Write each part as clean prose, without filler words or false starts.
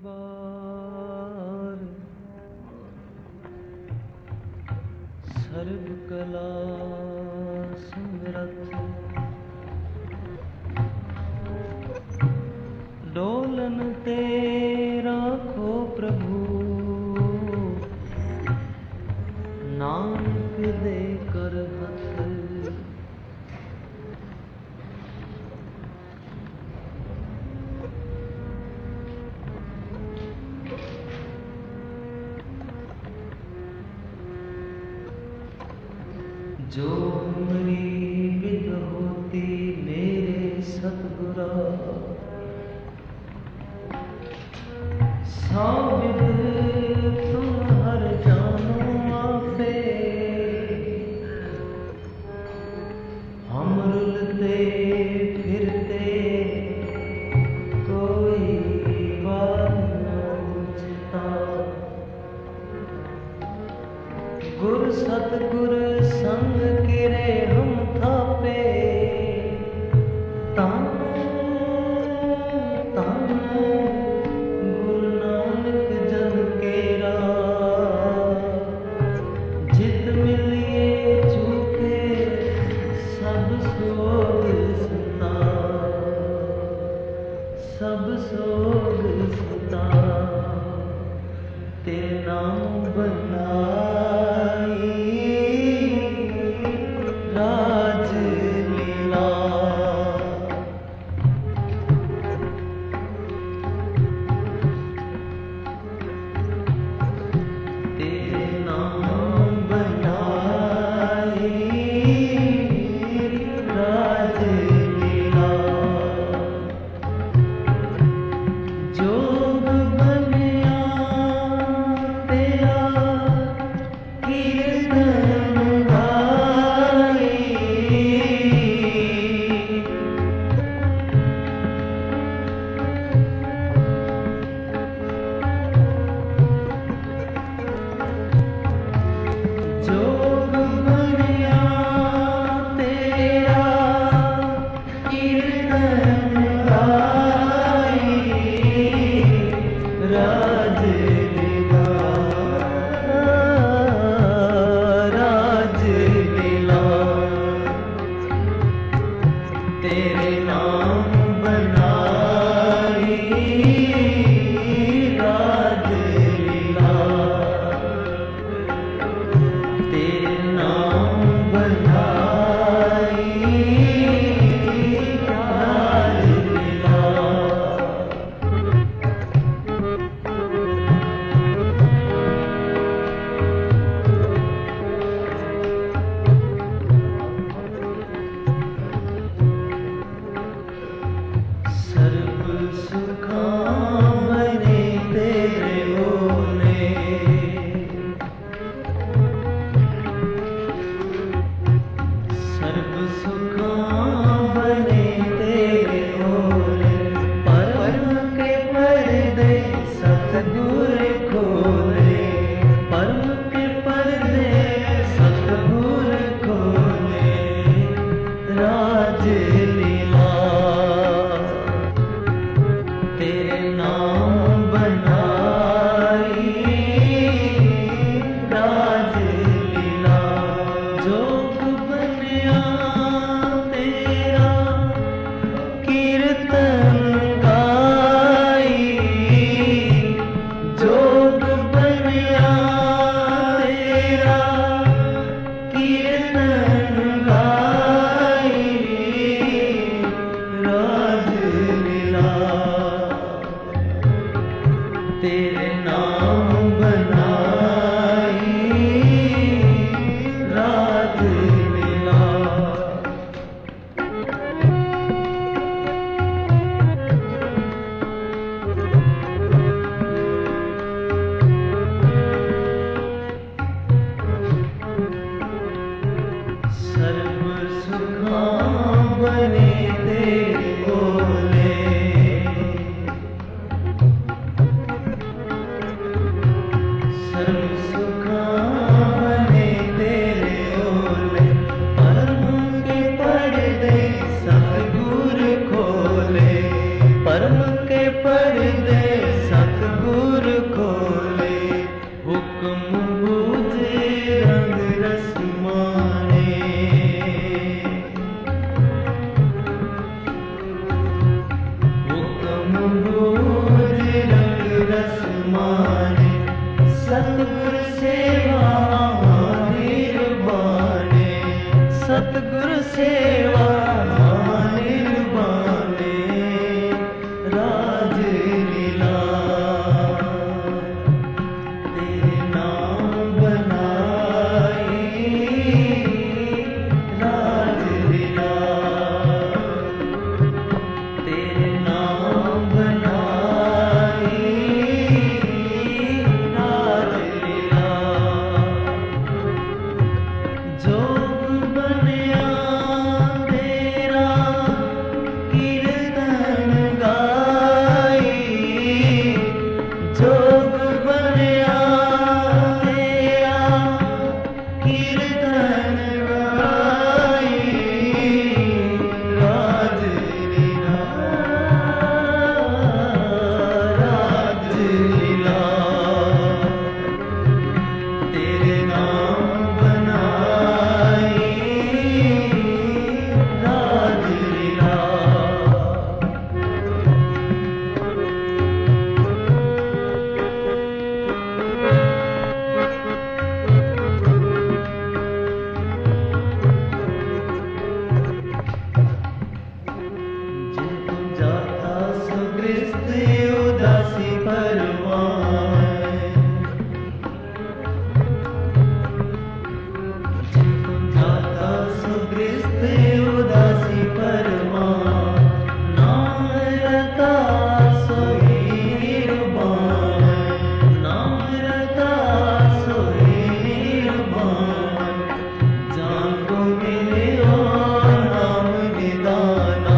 बार सर्व कला समरथ डोलन ते राखो प्रभु नानक दे कर हथ। जो मेरी विध होती मेरे सतगुरा साविद तुम हर जानो आपे हम रुलते फिरते कोई बात न पूछता गुर सतगुर संग किरे हम थापे तानो तानो गुरु नानक जन केरा जित मिलिए चूके सब सोग सुता सब सोग सुता तेरे नाम बनाई राज लीला। तेरे नाम बनाई राज लीला। जोग बनया तेरा अमरूद रंग रस माने, सतगुर सेवा निर्वाणे, सतगुर सेवा निर्वाणे, राज लीला तेरे नाम बनाई, राज लीला तेरे नाम बनाई, राज लीला जोग बनया तेरा कीर्तन गाई, जोग बनया तेरा कीर्तन गाई, राज लीला राज लीला तेरे नाम बनाई, राज लीला जिनको जाता सुगृहस्थ उदासी परवाए, जिनको जाता सुगृहस्थ उदासी परवाए, नाम रता सोई निर्वाण, नाम रता सोई निर्वाण, जान को मिले नाम निदाना,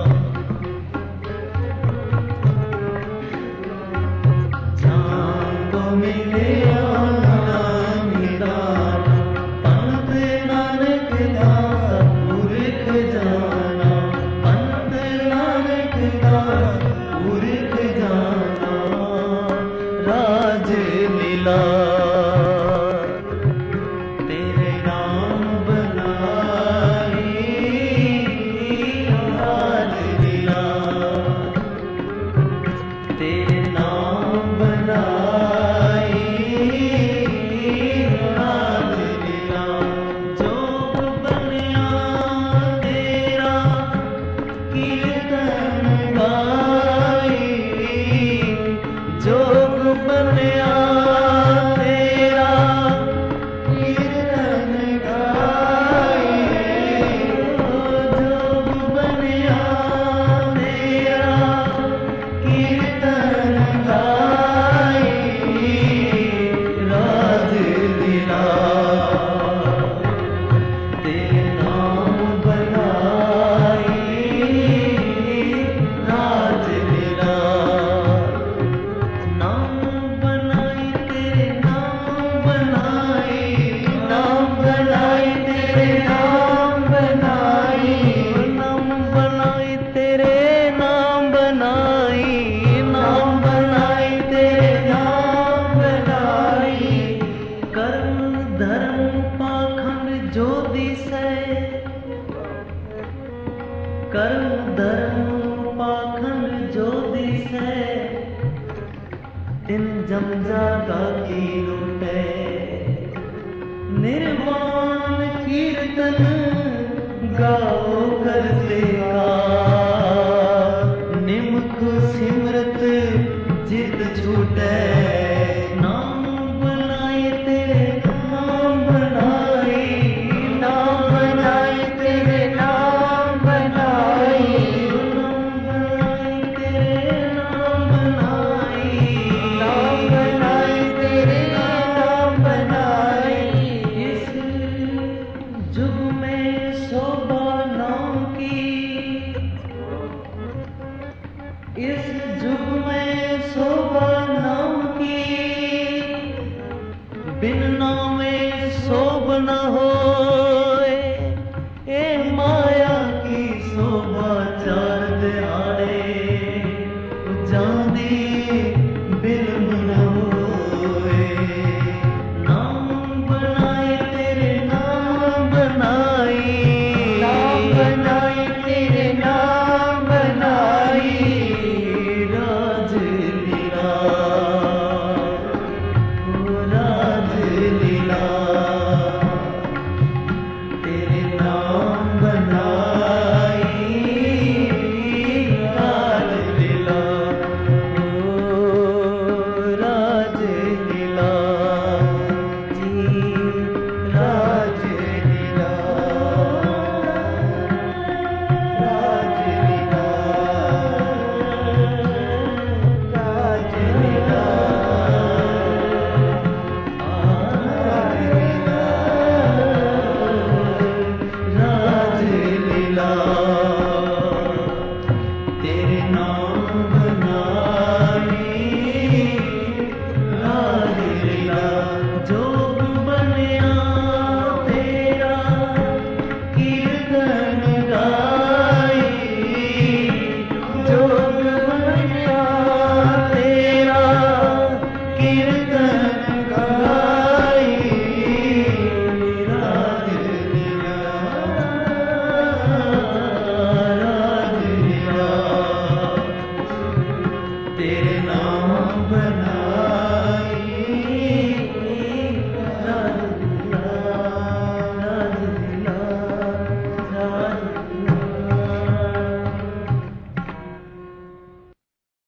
जान को मिले नाम निदाना, पंथ नानक दास पुरख जाना, पंथ नानक दास पुरख जाना, राज लीला तेरे नाम बनाई, राज लीला तेरे नाम बनाई, राज लीला जोग बनया तेरा कीर्तन गाई, जोग बनया तेरा कीर्तन गाई, जोग बनया तेरा कीर्तन गाई, राज लीला तेरे नाम बनाई, राज लीला नाम बनाई तेरे नाम बनाई, नाम बनाई तेरे नाम बनाई, नाम बनाई तेरे नाम बनाई, नाम बनाई तेरे नाम बनाई, कर्म धर्म पाखंड जो दिसै, कर्म धर्म पाखंड जो दिसै, तिन जम जागा की लुटे, निर्वाण कीर्तन गाओ करते का, निमुख सिमरत जित छूटे, नाम बनाए तेरे नाम बनाई, नाम बनाए तेरे नाम बनाई, नाम बनाए तेरे नाम बनाई, नाम बनाए तेरे नाम बनाई, इस जुग में शोभा नाम की, इस जुग में शोभा नाम की, बिन नामे शोभ न हो